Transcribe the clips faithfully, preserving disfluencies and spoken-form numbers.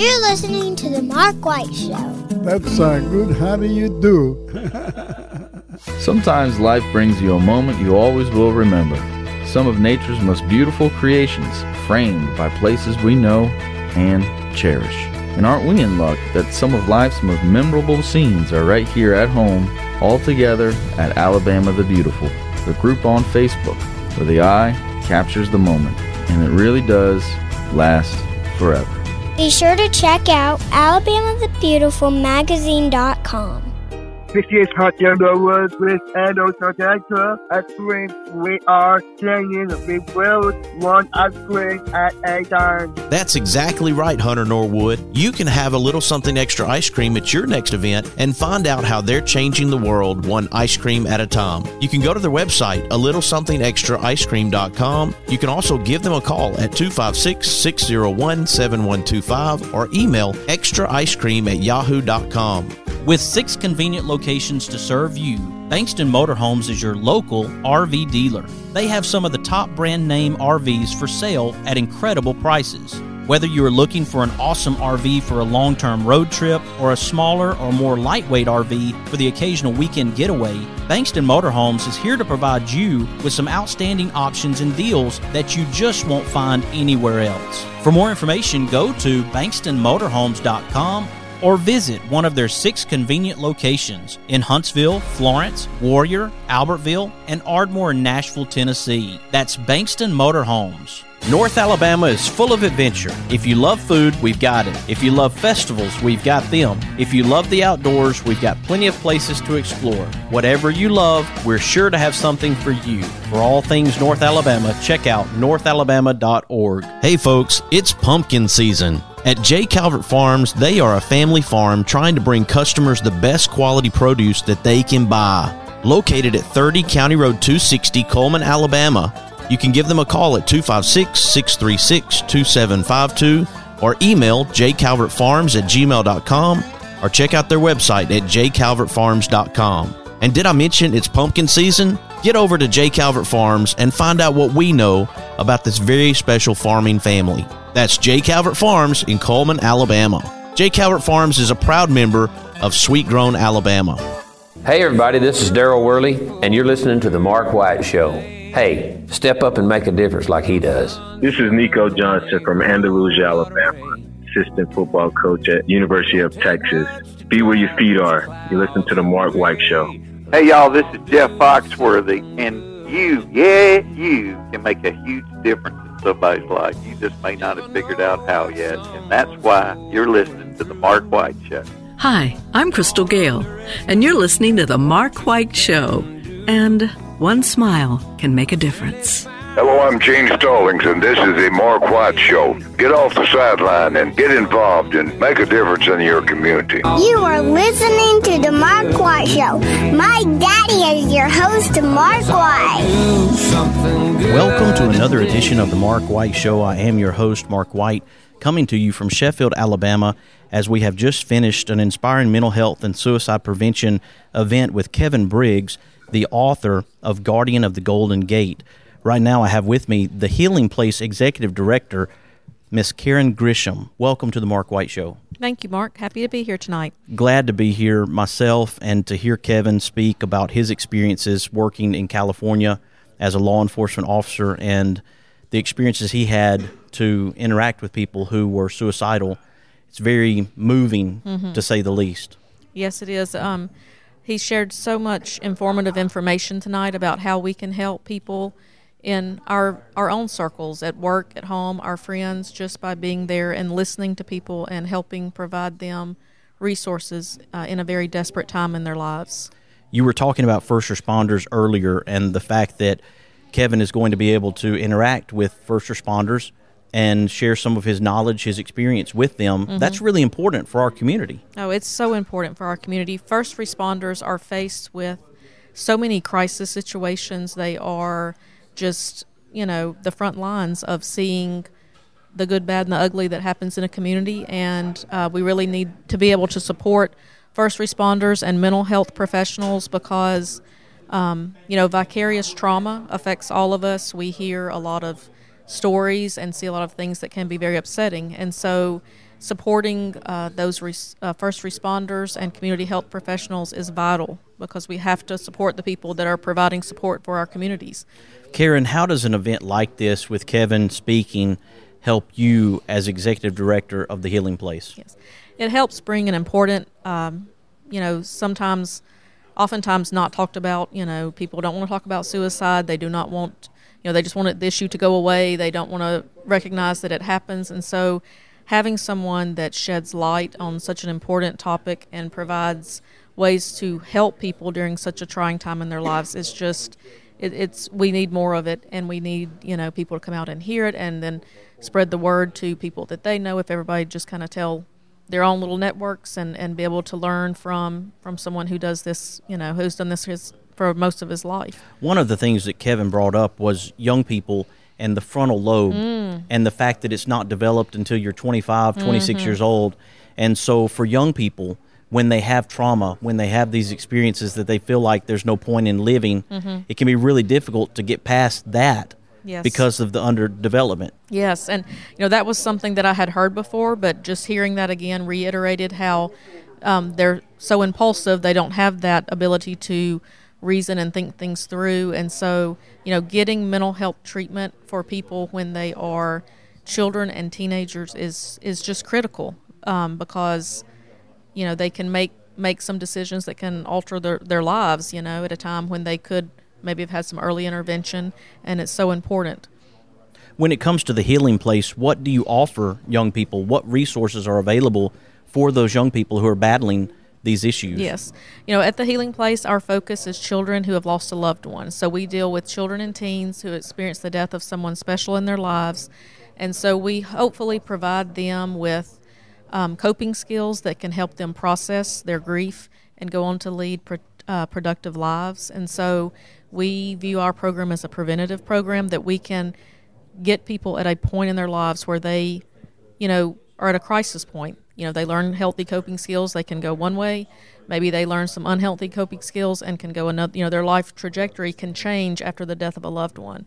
You're listening to The Mark White Show. That sounds good. How do you do? Sometimes life brings you a moment you always will remember. Some of nature's most beautiful creations, framed by places we know and cherish. And aren't we in luck that some of life's most memorable scenes are right here at home, all together at Alabama the Beautiful, the group on Facebook, where the eye captures the moment, and it really does last forever. Be sure to check out Alabama the Beautiful Magazine dot com. fifty-eight Hot Yellow Woods with Adult Extra ice cream. We are playing the big world, one ice cream at a time. That's exactly right, Hunter Norwood. You can have a little something extra ice cream at your next event and find out how they're changing the world one ice cream at a time. You can go to their website, a little something extra ice cream dot com. You can also give them a call at two five six, six zero one, seven one two five or email extra ice cream at yahoo dot com. With six convenient locations to serve you, Bankston Motorhomes is your local R V dealer. They have some of the top brand name R Vs for sale at incredible prices. Whether you are looking for an awesome R V for a long-term road trip or a smaller or more lightweight R V for the occasional weekend getaway, Bankston Motorhomes is here to provide you with some outstanding options and deals that you just won't find anywhere else. For more information, go to bankston motorhomes dot com or visit one of their six convenient locations in Huntsville, Florence, Warrior, Albertville, and Ardmore, Nashville, Tennessee. That's Bankston Motorhomes. North Alabama is full of adventure. If you love food, we've got it. If you love festivals, we've got them. If you love the outdoors, we've got plenty of places to explore. Whatever you love, we're sure to have something for you. For all things North Alabama, check out north alabama dot org. Hey folks, it's pumpkin season. At J. Calvert Farms, they are a family farm trying to bring customers the best quality produce that they can buy. Located at thirty County Road two sixty, Coleman, Alabama, you can give them a call at two five six, six three six, two seven five two or email j calvert farms at gmail dot com or check out their website at j calvert farms dot com. And did I mention it's pumpkin season? Get over to J. Calvert Farms and find out what we know about this very special farming family. That's J. Calvert Farms in Coleman, Alabama. J. Calvert Farms is a proud member of Sweet Grown, Alabama. Hey everybody, this is Daryl Worley, and you're listening to The Mark White Show. Hey, step up and make a difference like he does. This is Nico Johnson from Andalusia, Alabama, assistant football coach at University of Texas. Be where your feet are. You listen to The Mark White Show. Hey y'all, this is Jeff Foxworthy, and you, yeah, you can make a huge difference in somebody's life. You just may not have figured out how yet, and that's why you're listening to The Mark White Show. Hi, I'm Crystal Gale, and you're listening to The Mark White Show, and one smile can make a difference. Hello, I'm Gene Stallings, and this is the Mark White Show. Get off the sideline and get involved and make a difference in your community. You are listening to The Mark White Show. My daddy is your host, Mark White. Welcome to another edition of The Mark White Show. I am your host, Mark White, coming to you from Sheffield, Alabama, as we have just finished an inspiring mental health and suicide prevention event with Kevin Briggs, the author of Guardian of the Golden Gate. Right now I have with me the Healing Place Executive Director, Miss Karen Grisham. Welcome to the Mark White Show. Thank you, Mark. Happy to be here tonight. Glad to be here myself and to hear Kevin speak about his experiences working in California as a law enforcement officer and the experiences he had to interact with people who were suicidal. It's very moving, mm-hmm. to say the least. Yes, it is. Um, he shared so much informative information tonight about how we can help people in our our own circles, at work, at home, our friends, just by being there and listening to people and helping provide them resources uh, in a very desperate time in their lives. You were talking about first responders earlier and the fact that Kevin is going to be able to interact with first responders and share some of his knowledge, his experience with them. Mm-hmm. That's really important for our community. Oh, it's so important for our community. First responders are faced with so many crisis situations. They are just, you know, the front lines of seeing the good, bad, and the ugly that happens in a community, and uh, we really need to be able to support first responders and mental health professionals because, um, you know, vicarious trauma affects all of us. We hear a lot of stories and see a lot of things that can be very upsetting, and so supporting uh, those res- uh, first responders and community health professionals is vital, because we have to support the people that are providing support for our communities. Karen, how does an event like this with Kevin speaking help you as executive director of the Healing Place? Yes, it helps bring an important, um, you know, sometimes, oftentimes not talked about. You know, people don't want to talk about suicide. They do not want, you know, they just want the issue to go away. They don't want to recognize that it happens. And so having someone that sheds light on such an important topic and provides ways to help people during such a trying time in their lives is just, it, it's, we need more of it, and we need, you know, people to come out and hear it and then spread the word to people that they know. If everybody just kind of tell their own little networks and, and be able to learn from, from someone who does this, you know, who's done this his, for most of his life. One of the things that Kevin brought up was young people and the frontal lobe mm. and the fact that it's not developed until you're twenty-five, twenty-six mm-hmm. years old. And so for young people, when they have trauma, when they have these experiences that they feel like there's no point in living, mm-hmm. it can be really difficult to get past that yes. because of the underdevelopment. Yes, and you know that was something that I had heard before, but just hearing that again reiterated how um, they're so impulsive, they don't have that ability to reason and think things through. And so, you know, getting mental health treatment for people when they are children and teenagers is is just critical, um, because, you know, they can make, make some decisions that can alter their, their lives, you know, at a time when they could maybe have had some early intervention, and it's so important. When it comes to the Healing Place, what do you offer young people? What resources are available for those young people who are battling these issues? Yes. You know, at the Healing Place, our focus is children who have lost a loved one. So we deal with children and teens who experience the death of someone special in their lives. And so we hopefully provide them with um, coping skills that can help them process their grief and go on to lead pro- uh, productive lives. And so we view our program as a preventative program that we can get people at a point in their lives where they, you know, are at a crisis point. You know, they learn healthy coping skills, they can go one way. Maybe they learn some unhealthy coping skills and can go another. You know, their life trajectory can change after the death of a loved one.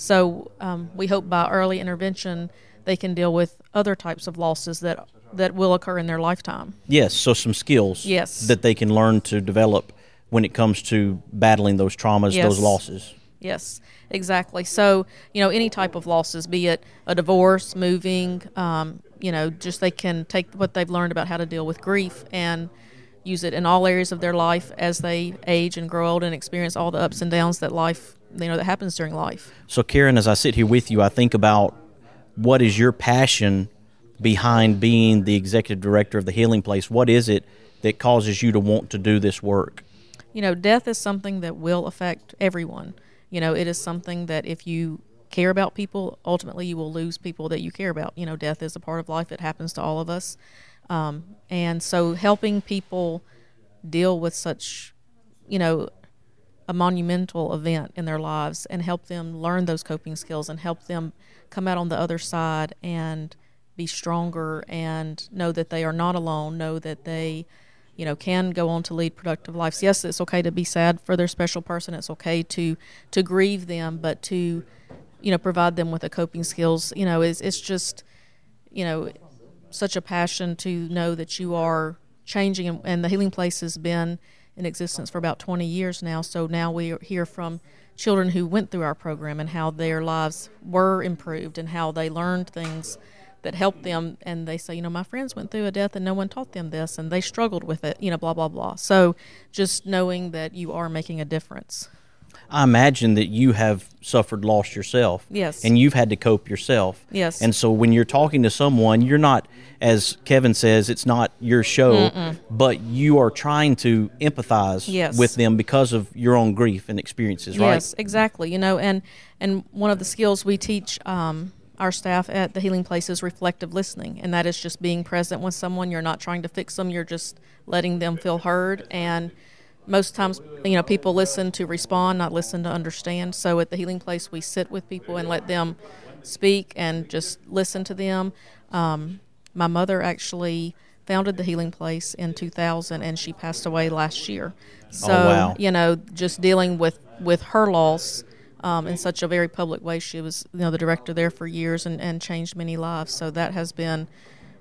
So um, we hope by early intervention they can deal with other types of losses that that will occur in their lifetime. Yes, so some skills yes. that they can learn to develop when it comes to battling those traumas, yes. those losses. Yes, exactly. So, you know, any type of losses, be it a divorce, moving, um, you know, just they can take what they've learned about how to deal with grief and use it in all areas of their life as they age and grow old and experience all the ups and downs that life, you know, that happens during life. So, Karen, as I sit here with you, I think about what is your passion behind being the executive director of the Healing Place? What is it that causes you to want to do this work? You know, death is something that will affect everyone. You know, it is something that if you care about people, ultimately you will lose people that you care about. You know, death is a part of life. It happens to all of us. Um, and so helping people deal with such, you know, a monumental event in their lives and help them learn those coping skills and help them come out on the other side and be stronger and know that they are not alone, know that they, you know, can go on to lead productive lives. Yes, it's okay to be sad for their special person. It's okay to to grieve them, but to, you know, provide them with the coping skills, you know, is it's just, you know, such a passion to know that you are changing. And, and the Healing Place has been in existence for about twenty years now. So now we hear from children who went through our program and how their lives were improved and how they learned things that helped them, and they say, you know, my friends went through a death and no one taught them this and they struggled with it, you know, blah, blah, blah. So just knowing that you are making a difference. I imagine that you have suffered loss yourself. Yes. And you've had to cope yourself. Yes. And so when you're talking to someone, you're not, as Kevin says, it's not your show, Mm-mm. but you are trying to empathize yes. with them because of your own grief and experiences, right? Yes, exactly. You know, and, and one of the skills we teach um, our staff at the Healing Place is reflective listening, and that is just being present with someone. You're not trying to fix them. You're just letting them feel heard. And most times, you know, people listen to respond, not listen to understand. So at the Healing Place, we sit with people and let them speak and just listen to them. Um, my mother actually founded the Healing Place in two thousand, and she passed away last year. So, oh, wow. you know, just dealing with, with her loss um, in such a very public way. She was, you know, the director there for years and, and changed many lives. So that has been,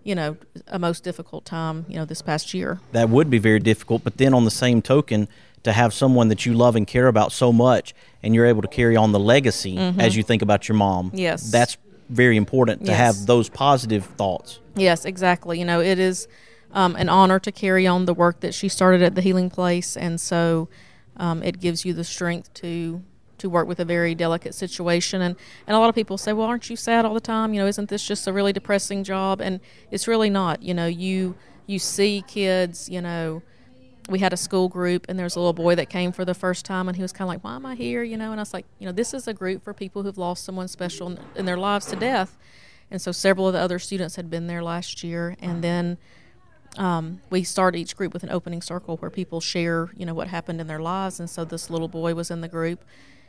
you know, a most difficult time, you know, this past year. That would be very difficult, but then on the same token, to have someone that you love and care about so much, and you're able to carry on the legacy mm-hmm. as you think about your mom. Yes. That's very important to yes. have those positive thoughts. Yes, exactly. You know, it is um, an honor to carry on the work that she started at the Healing Place, and so um, it gives you the strength to to work with a very delicate situation. And, and a lot of people say, well, aren't you sad all the time? You know, isn't this just a really depressing job? And it's really not. You know, you you see kids, you know, we had a school group, and there's a little boy that came for the first time, and he was kind of like, why am I here? You know, and I was like, you know, this is a group for people who've lost someone special in, in their lives to death. And so several of the other students had been there last year, and then um, we start each group with an opening circle where people share, you know, what happened in their lives. And so this little boy was in the group,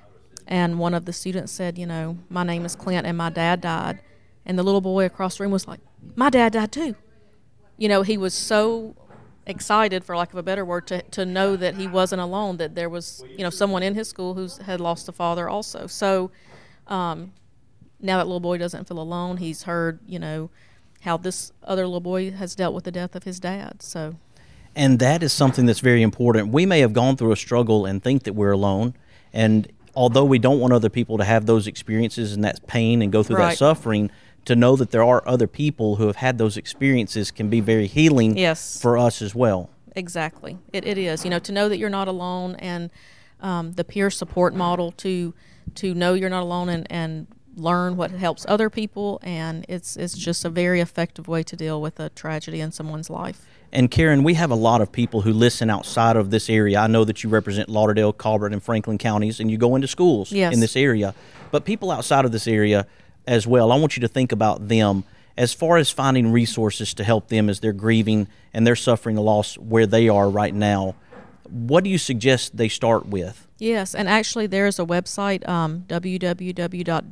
and one of the students said, you know, my name is Clint, and my dad died. And the little boy across the room was like, my dad died too. You know, he was so excited, for lack of a better word, to, to know that he wasn't alone, that there was, you know, someone in his school who had lost a father also. So um, now that little boy doesn't feel alone. He's heard, you know, how this other little boy has dealt with the death of his dad. So, and that is something that's very important. We may have gone through a struggle and think that we're alone, and although we don't want other people to have those experiences and that pain and go through right. that suffering, to know that there are other people who have had those experiences can be very healing yes. for us as well. Exactly. It it is. You know, to know that you're not alone, and um, the peer support model to to know you're not alone and, and learn what helps other people, and it's it's just a very effective way to deal with a tragedy in someone's life. And Karen, we have a lot of people who listen outside of this area. I know that you represent Lauderdale, Colbert, and Franklin counties, and you go into schools yes. in this area. But people outside of this area as well, I want you to think about them as far as finding resources to help them as they're grieving and they're suffering a loss where they are right now. What do you suggest they start with? Yes, and actually there's a website, um, w w w dot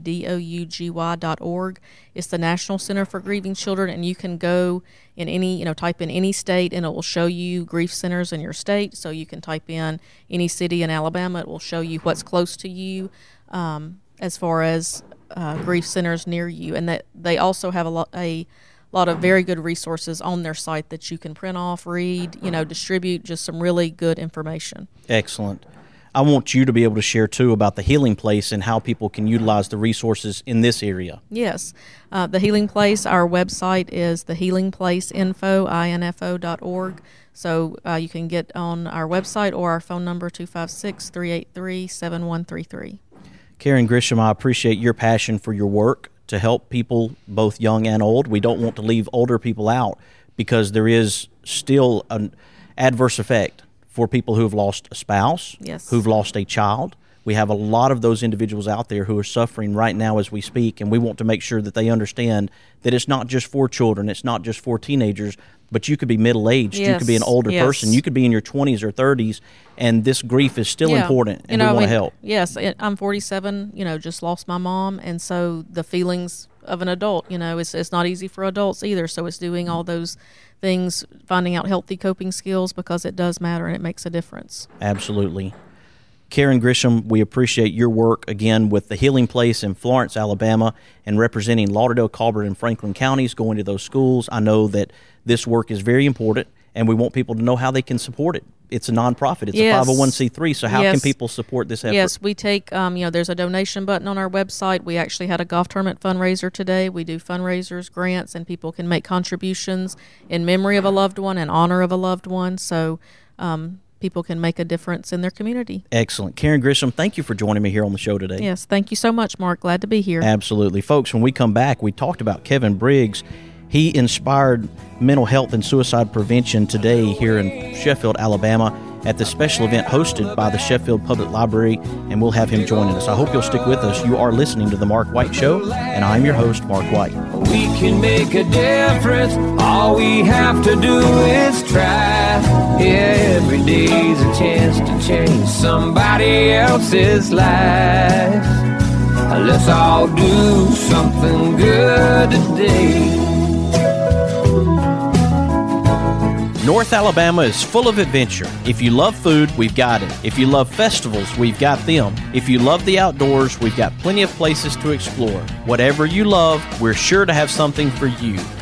dougy dot org. It's the National Center for Grieving Children, and you can go in any, you know, type in any state, and it will show you grief centers in your state. So you can type in any city in Alabama. It will show you what's close to you um, as far as uh, grief centers near you. And that they also have a lot, a lot of very good resources on their site that you can print off, read, you know, distribute, just some really good information. Excellent. I want you to be able to share, too, about the Healing Place and how people can utilize the resources in this area. Yes. Uh, the Healing Place, our website is the healing place info, info dot org. So uh, you can get on our website or our phone number, two five six, three eight three, seven one three three. Karen Grisham, I appreciate your passion for your work to help people, both young and old. We don't want to leave older people out because there is still an adverse effect for people who have lost a spouse, yes. who've lost a child. We have a lot of those individuals out there who are suffering right now as we speak, and we want to make sure that they understand that it's not just for children, it's not just for teenagers, but you could be middle-aged, yes. you could be an older yes. person, you could be in your twenties or thirties, and this grief is still yeah. important, and you know, we want I mean, to help. Yes, I'm forty-seven, you know, just lost my mom, and so the feelings of an adult, you know, it's, it's not easy for adults either, so it's doing all those things, finding out healthy coping skills, because it does matter and it makes a difference. Absolutely. Karen Grisham, we appreciate your work again with the Healing Place in Florence, Alabama, and representing Lauderdale, Colbert, and Franklin counties, going to those schools. I know that this work is very important, and we want people to know how they can support it. It's a nonprofit. It's yes. a five oh one c three, so how yes. can people support this effort? Yes, we take, um, you know, there's a donation button on our website. We actually had a golf tournament fundraiser today. We do fundraisers, grants, and people can make contributions in memory of a loved one, in honor of a loved one, so um, people can make a difference in their community. Excellent. Karen Grisham, thank you for joining me here on the show today. Yes, thank you so much, Mark. Glad to be here. Absolutely. Folks, when we come back, we talked about Kevin Briggs. He inspired mental health and suicide prevention today here in Sheffield, Alabama, at the special event hosted by the Sheffield Public Library, and we'll have him joining us. I hope you'll stick with us. You are listening to The Mark White Show, and I'm your host, Mark White. We can make a difference. All we have to do is try. Yeah, every day's a chance to change somebody else's life. Let's all do something good today. North Alabama is full of adventure. If you love food, we've got it. If you love festivals, we've got them. If you love the outdoors, we've got plenty of places to explore. Whatever you love, we're sure to have something for you.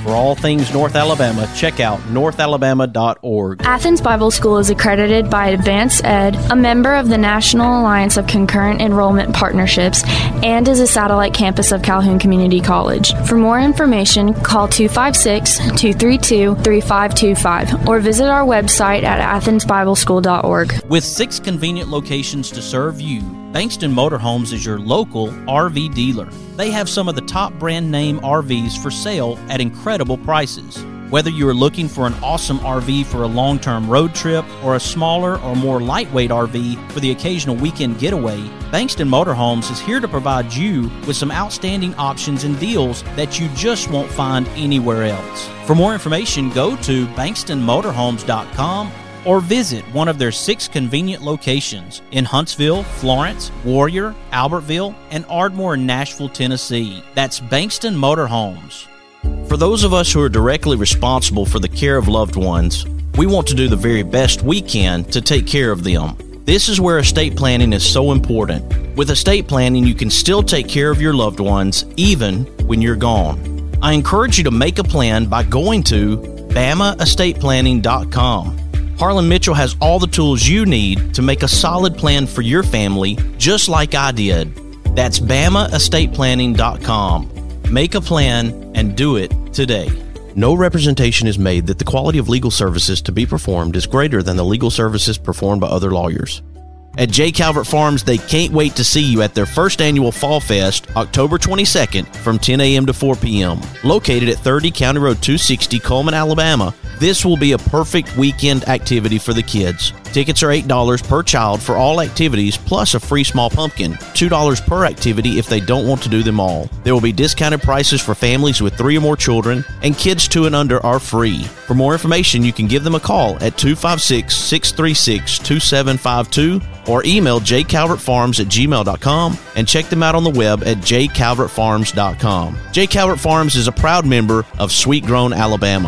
For all things North Alabama, check out north alabama dot org. Athens Bible School is accredited by Advanced Ed, a member of the National Alliance of Concurrent Enrollment Partnerships, and is a satellite campus of Calhoun Community College. For more information, call two five six, two three two, three five two five or visit our website at athens bible school dot org. With six convenient locations to serve you, Bankston Motorhomes is your local R V dealer. They have some of the top brand name R Vs for sale at incredible prices. Whether you are looking for an awesome R V for a long-term road trip or a smaller or more lightweight R V for the occasional weekend getaway, Bankston Motorhomes is here to provide you with some outstanding options and deals that you just won't find anywhere else. For more information, go to bankston motorhomes dot com or visit one of their six convenient locations in Huntsville, Florence, Warrior, Albertville, and Ardmore in Nashville, Tennessee. That's Bankston Motorhomes. For those of us who are directly responsible for the care of loved ones, we want to do the very best we can to take care of them. This is where estate planning is so important. With estate planning, you can still take care of your loved ones even when you're gone. I encourage you to make a plan by going to bama estate planning dot com. Harlan Mitchell has all the tools you need to make a solid plan for your family, just like I did. That's bama estate planning dot com. Make a plan and do it today. No representation is made that the quality of legal services to be performed is greater than the legal services performed by other lawyers. At J. Calvert Farms, they can't wait to see you at their first annual Fall Fest, October twenty-second, from ten a.m. to four p.m. Located at thirty County Road two sixty, Coleman, Alabama, this will be a perfect weekend activity for the kids. Tickets are eight dollars per child for all activities, plus a free small pumpkin, two dollars per activity if they don't want to do them all. There will be discounted prices for families with three or more children, and kids two and under are free. For more information, you can give them a call at two five six, six three six, two seven five two or email j calvert farms at gmail dot com and check them out on the web at j calvert farms dot com. J. Calvert Farms is a proud member of Sweet Grown Alabama.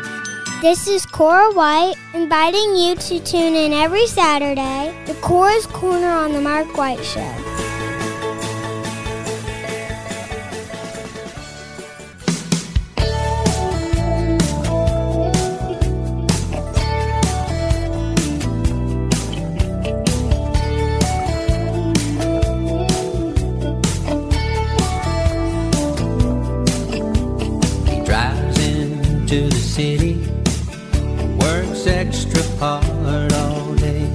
This is Cora White, inviting you to tune in every Saturday to Cora's Corner on the Mark White Show. He drives into the city, works extra hard all day,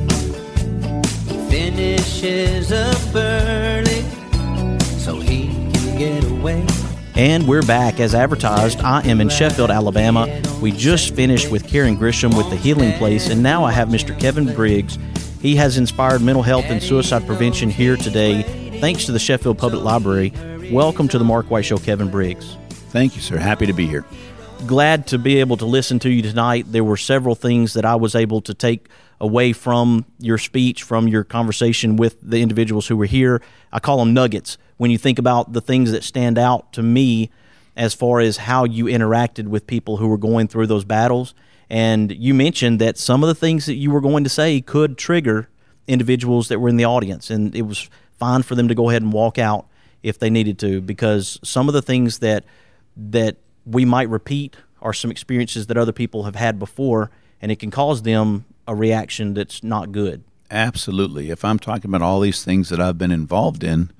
finishes up early so he can get away. And we're back as advertised. I am in Sheffield, Alabama. We just finished with Karen Grisham with The Healing Place, and now I have Mister Kevin Briggs. He has inspired mental health and suicide prevention here today, thanks to the Sheffield Public Library. Welcome to the Mark White Show, Kevin Briggs. Thank you, sir. Happy to be here. Glad to be able to listen to you tonight. There were several things that I was able to take away from your speech, from your conversation with the individuals who were here. I call them nuggets. When you think about the things that stand out to me as far as how you interacted with people who were going through those battles, and you mentioned that some of the things that you were going to say could trigger individuals that were in the audience, and it was fine for them to go ahead and walk out if they needed to, because some of the things that that we might repeat are some experiences that other people have had before, and it can cause them a reaction that's not good. Absolutely. If I'm talking about all these things that I've been involved in,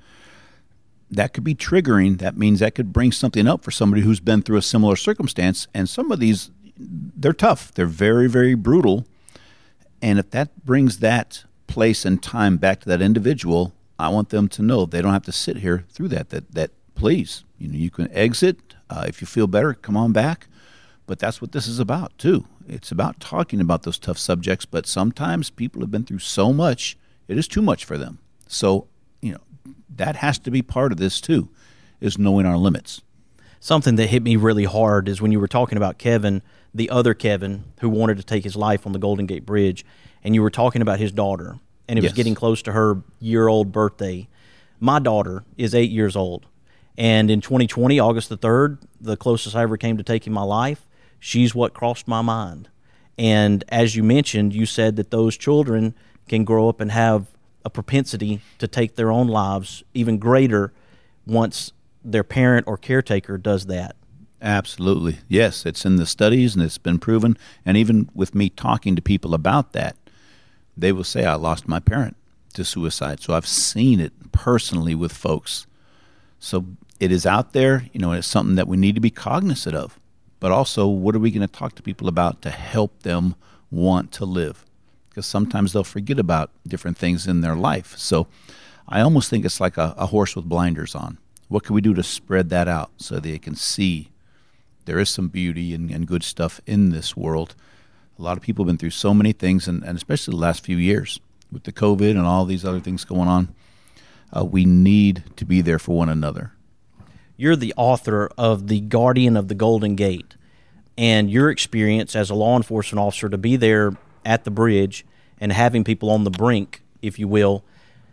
that could be triggering. That means that could bring something up for somebody who's been through a similar circumstance. And some of these, they're tough. They're very, very brutal. And if that brings that place and time back to that individual, I want them to know they don't have to sit here through that, that, that please, you know, you can exit. Uh, if you feel better, come on back. But that's what this is about, too. It's about talking about those tough subjects, but sometimes people have been through so much, it is too much for them. So, you know, that has to be part of this, too, is knowing our limits. Something that hit me really hard is when you were talking about Kevin, the other Kevin, who wanted to take his life on the Golden Gate Bridge, and you were talking about his daughter, and it was Yes. getting close to her year-old birthday. My daughter is eight years old. And in twenty twenty, August the third, the closest I ever came to taking my life, she's what crossed my mind. And as you mentioned, you said that those children can grow up and have a propensity to take their own lives even greater once their parent or caretaker does that. Absolutely. Yes, it's in the studies and it's been proven. And even with me talking to people about that, they will say, I lost my parent to suicide. So I've seen it personally with folks. So it is out there, you know, and it's something that we need to be cognizant of. But also, what are we going to talk to people about to help them want to live? Because sometimes they'll forget about different things in their life. So I almost think it's like a, a horse with blinders on. What can we do to spread that out so they can see there is some beauty and, and good stuff in this world? A lot of people have been through so many things, and, and especially the last few years with the COVID and all these other things going on. Uh, we need to be there for one another. You're the author of The Guardian of the Golden Gate, and your experience as a law enforcement officer to be there at the bridge and having people on the brink, if you will,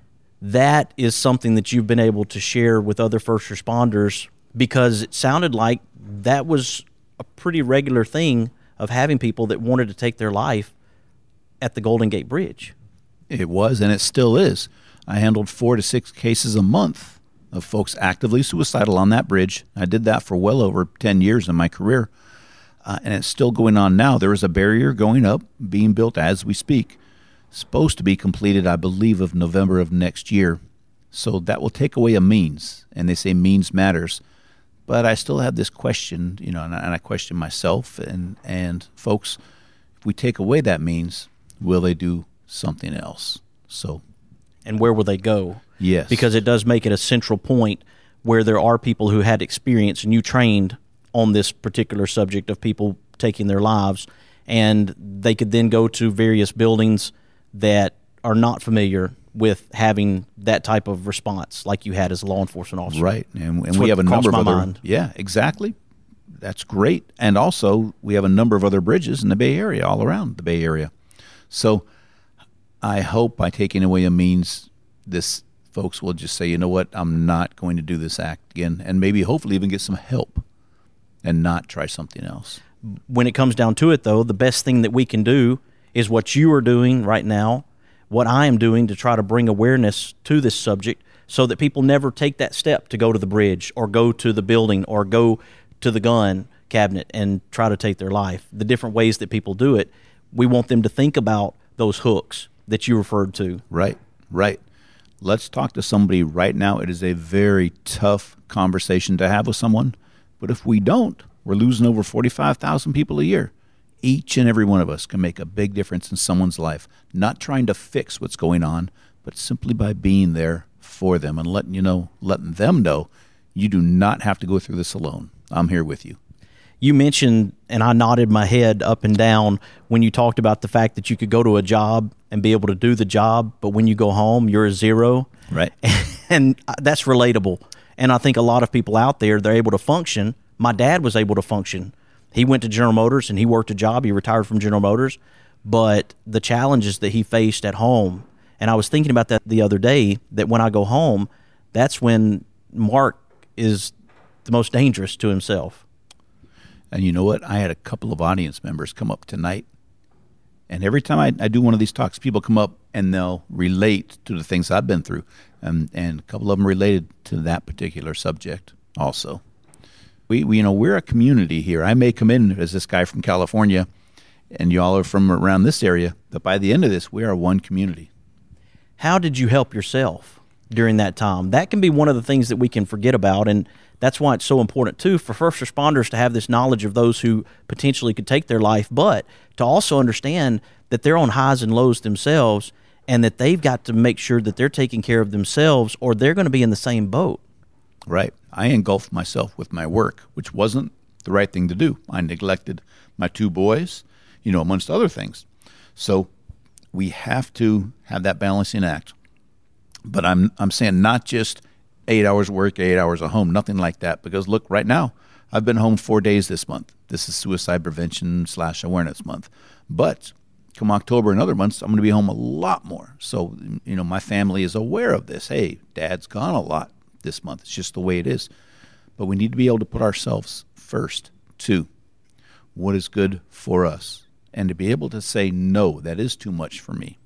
that is something that you've been able to share with other first responders, because it sounded like that was a pretty regular thing of having people that wanted to take their life at the Golden Gate Bridge. It was, and it still is. I handled four to six cases a month of folks actively suicidal on that bridge. I did that for well over ten years in my career, uh, and it's still going on now. There is a barrier going up, being built as we speak. Supposed to be completed, I believe, of November of next year. So that will take away a means, and they say means matters. But I still have this question, you know, and I, and I question myself and, and folks, if we take away that means, will they do something else? So, and where will they go? Yes. Because it does make it a central point where there are people who had experience, and you trained on this particular subject of people taking their lives, and they could then go to various buildings that are not familiar with having that type of response like you had as a law enforcement officer. Right, and, and we have a number of other mind. Yeah, exactly. That's great. And also, we have a number of other bridges in the Bay Area, all around the Bay Area. So I hope by taking away a means, this folks will just say, you know what, I'm not going to do this act again, and maybe hopefully even get some help and not try something else. When it comes down to it, though, the best thing that we can do is what you are doing right now, what I am doing to try to bring awareness to this subject so that people never take that step to go to the bridge or go to the building or go to the gun cabinet and try to take their life. The different ways that people do it, we want them to think about those hooks that you referred to. Right, right. Let's talk to somebody right now. It is a very tough conversation to have with someone, but if we don't, we're losing over forty-five thousand people a year. Each and every one of us can make a big difference in someone's life, not trying to fix what's going on, but simply by being there for them and letting you know, letting them know you do not have to go through this alone. I'm here with you. You mentioned, and I nodded my head up and down when you talked about the fact that you could go to a job and be able to do the job, but when you go home, you're a zero. Right. And that's relatable. And I think a lot of people out there, they're able to function. My dad was able to function. He went to General Motors and he worked a job. He retired from General Motors. But the challenges that he faced at home, and I was thinking about that the other day, that when I go home, that's when Mark is the most dangerous to himself. And you know what? I had a couple of audience members come up tonight. And every time I, I do one of these talks, people come up and they'll relate to the things I've been through. And, and a couple of them related to that particular subject also. We, we, you know, we're a community here. I may come in as this guy from California, and y'all are from around this area, but by the end of this, we are one community. How did you help yourself during that time? That can be one of the things that we can forget about, and that's why it's so important, too, for first responders to have this knowledge of those who potentially could take their life, but to also understand that they're on highs and lows themselves and that they've got to make sure that they're taking care of themselves or they're going to be in the same boat. Right. I engulfed myself with my work, which wasn't the right thing to do. I neglected my two boys, you know, amongst other things. So we have to have that balancing act. But I'm I'm saying not just eight hours work, eight hours at home, nothing like that. Because look, right now, I've been home four days this month. This is Suicide Prevention slash Awareness Month. But come October and other months, I'm going to be home a lot more. So, you know, my family is aware of this. Hey, Dad's gone a lot this month. It's just the way it is. But we need to be able to put ourselves first, too. What is good for us? And to be able to say, no, that is too much for me.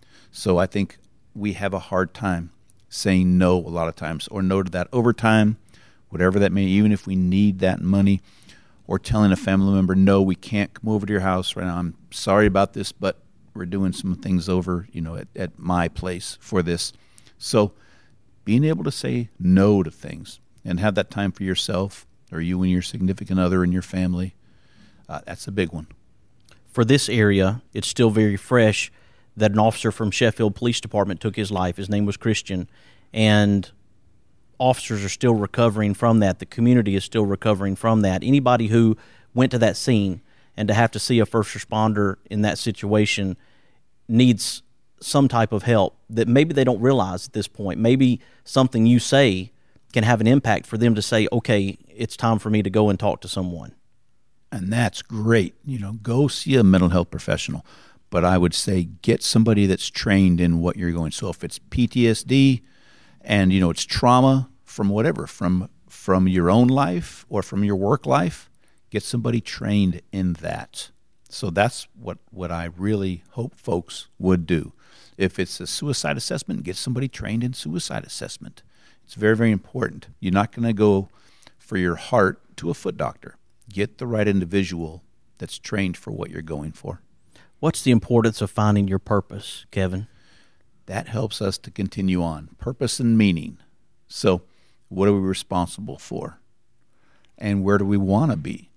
So I think we have a hard time saying no a lot of times, or no to that overtime, whatever that may, even if we need that money. or telling a family member, no, we can't come over to your house right now. I'm sorry about this, but we're doing some things over, you know, at, at my place for this. So being able to say no to things and have that time for yourself or you and your significant other and your family, uh, that's a big one. For this area, it's still very fresh that an officer from Sheffield Police Department took his life. His name was Christian, and officers are still recovering from that. The community is still recovering from that. Anybody who went to that scene and to have to see a first responder in that situation needs some type of help that maybe they don't realize at this point. Maybe something you say can have an impact for them to say, okay, it's time for me to go and talk to someone. And that's great. You know, go see a mental health professional. But I would say get somebody that's trained in what you're going. So if it's P T S D and, you know, it's trauma from whatever, from from your own life or from your work life, get somebody trained in that. So that's what, what I really hope folks would do. If it's a suicide assessment, get somebody trained in suicide assessment. It's very, very important. You're not going to go for your heart to a foot doctor. Get the right individual that's trained for what you're going for. What's the importance of finding your purpose, Kevin? That helps us to continue on. Purpose and meaning. So what are we responsible for? And where do we want to be?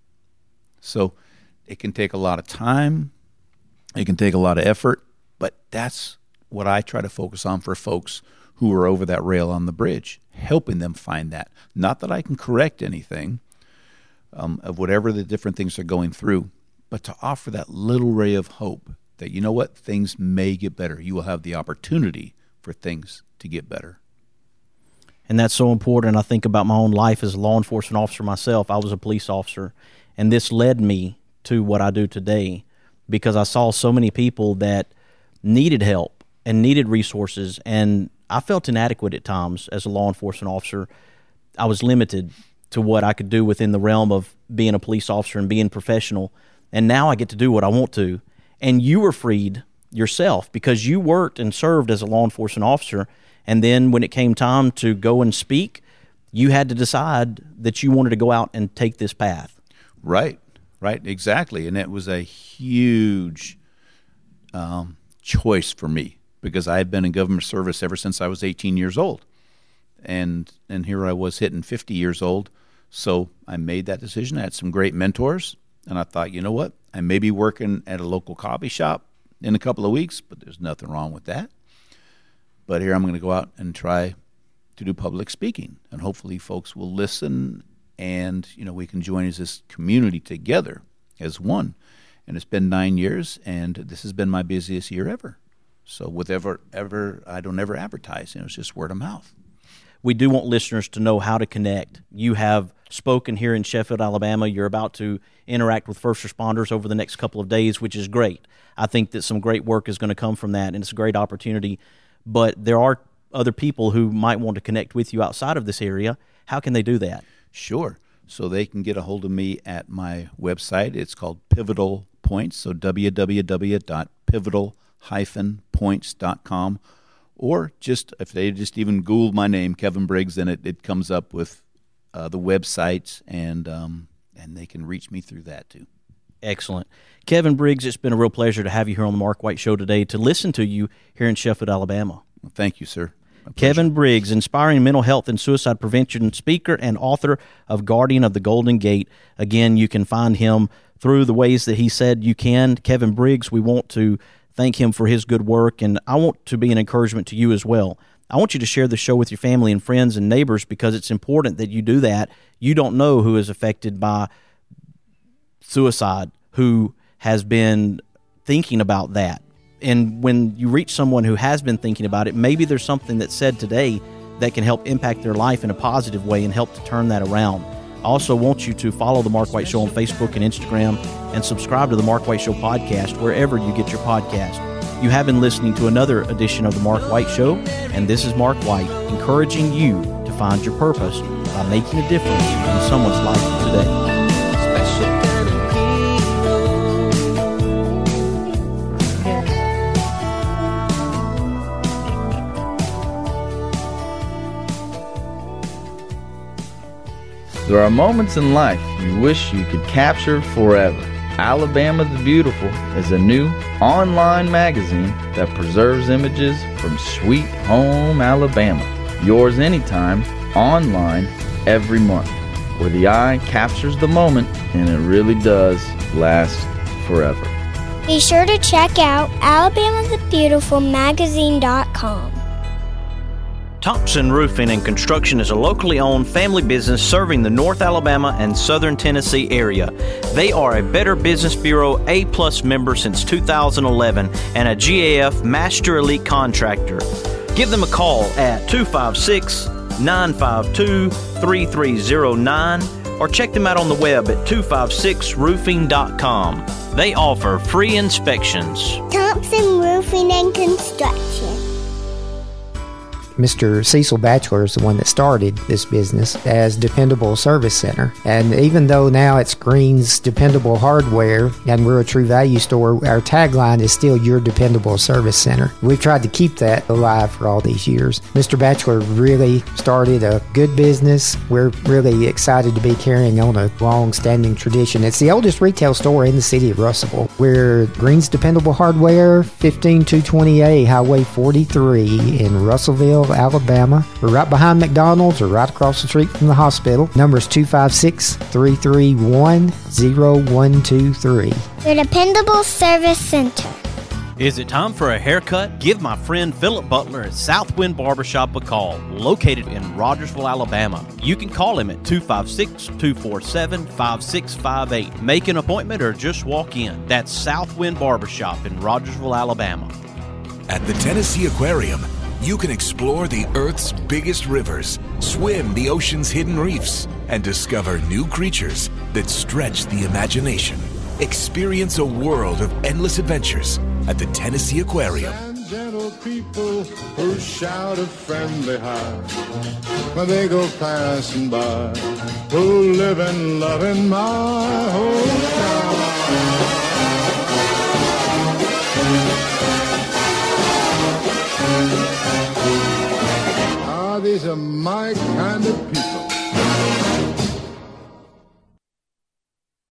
So it can take a lot of time. It can take a lot of effort. But that's what I try to focus on for folks who are over that rail on the bridge, helping them find that. Not that I can correct anything um, of whatever the different things they're going through, but to offer that little ray of hope that, you know what, things may get better. You will have the opportunity for things to get better. And that's so important. I think about my own life as a law enforcement officer myself. I was a police officer, and this led me to what I do today because I saw so many people that needed help and needed resources, and I felt inadequate at times as a law enforcement officer. I was limited to what I could do within the realm of being a police officer and being professional. And now I get to do what I want to. And you were freed yourself because you worked and served as a law enforcement officer. And then when it came time to go and speak, you had to decide that you wanted to go out and take this path. Right, right, exactly. And it was a huge um, choice for me because I had been in government service ever since I was eighteen years old. And and here I was hitting fifty years old. So I made that decision. I had some great mentors. And I thought, you know what? I may be working at a local coffee shop in a couple of weeks, but there's nothing wrong with that. But here I'm going to go out and try to do public speaking. And hopefully folks will listen and, you know, we can join as this community together as one. And it's been nine years, and this has been my busiest year ever. So with ever, ever, I don't ever advertise. You know, it's just word of mouth. We do want listeners to know how to connect. You have spoken here in Sheffield, Alabama. You're about to interact with first responders over the next couple of days, which is great. I think that some great work is going to come from that, and it's a great opportunity. But there are other people who might want to connect with you outside of this area. How can they do that? Sure. So they can get a hold of me at my website. It's called Pivotal Points, so w w w dot pivotal dash points dot com. Or just if they just even Google my name, Kevin Briggs, then it, it comes up with uh, the website, and um, and they can reach me through that too. Excellent. Kevin Briggs, it's been a real pleasure to have you here on the Mark White Show today, to listen to you here in Sheffield, Alabama. Well, thank you, sir. Kevin Briggs, inspiring mental health and suicide prevention speaker and author of Guardian of the Golden Gate. Again, you can find him through the ways that he said you can. Kevin Briggs, we want to thank him for his good work, and I want to be an encouragement to you as well. I want you to share the show with your family and friends and neighbors because it's important that you do that. You don't know who is affected by suicide, who has been thinking about that. And when you reach someone who has been thinking about it, maybe there's something that's said today that can help impact their life in a positive way and help to turn that around. I also want you to follow The Mark White Show on Facebook and Instagram and subscribe to The Mark White Show podcast wherever you get your podcast. You have been listening to another edition of The Mark White Show, and this is Mark White, encouraging you to find your purpose by making a difference in someone's life today. There are moments in life you wish you could capture forever. Alabama the Beautiful is a new online magazine that preserves images from sweet home Alabama. Yours anytime, online, every month, where the eye captures the moment and it really does last forever. Be sure to check out alabama the beautiful magazine dot com. Thompson Roofing and Construction is a locally owned family business serving the North Alabama and Southern Tennessee area. They are a Better Business Bureau A-plus member since two thousand eleven and a G A F Master Elite Contractor. Give them a call at two five six, nine five two, three three zero nine or check them out on the web at two five six roofing dot com. They offer free inspections. Thompson Roofing and Construction. Mister Cecil Batchelor is the one that started this business as Dependable Service Center. And even though now it's Green's Dependable Hardware and we're a True Value store, our tagline is still Your Dependable Service Center. We've tried to keep that alive for all these years. Mister Batchelor really started a good business. We're really excited to be carrying on a long-standing tradition. It's the oldest retail store in the city of Russellville. We're Green's Dependable Hardware, fifteen two twenty A Highway forty-three in Russellville, Alabama. We're right behind McDonald's or right across the street from the hospital. Number is two five six, three three one, zero one two three. Your Dependable Service Center. Is it time for a haircut? Give my friend Philip Butler at Southwind Barbershop a call, located in Rogersville, Alabama. You can call him at two five six, two four seven, five six five eight. Make an appointment or just walk in. That's Southwind Barbershop in Rogersville, Alabama. At the Tennessee Aquarium, you can explore the Earth's biggest rivers, swim the ocean's hidden reefs, and discover new creatures that stretch the imagination. Experience a world of endless adventures at the Tennessee Aquarium. Gentle people who shout a friendly hi when they go passing by, who live and love in my hometown. Ah, these are my kind of people.